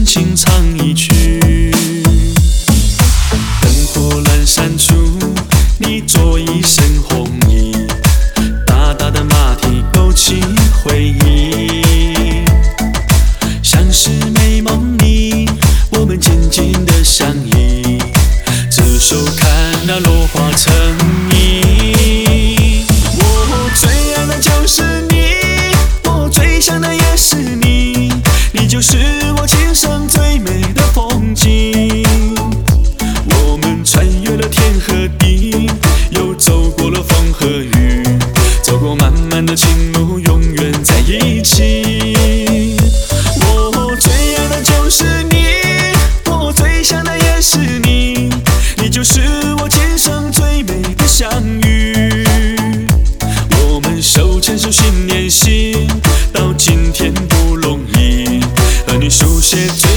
情唱一曲。灯火阑珊处，你着一身红衣，大大的马蹄勾起回忆，像是美梦里我们紧紧的相依，执手看那落花成泥。我最爱的就是你，我最想的也是你，你就是我今生最美的风景。我们穿越了天和地，又走过了风和雨，走过漫漫的情路，永远在一起。我最爱的就是你，我最想的也是你，你就是我今生最美的相遇。我们手牵手心连心，到今天不容易，和你书写。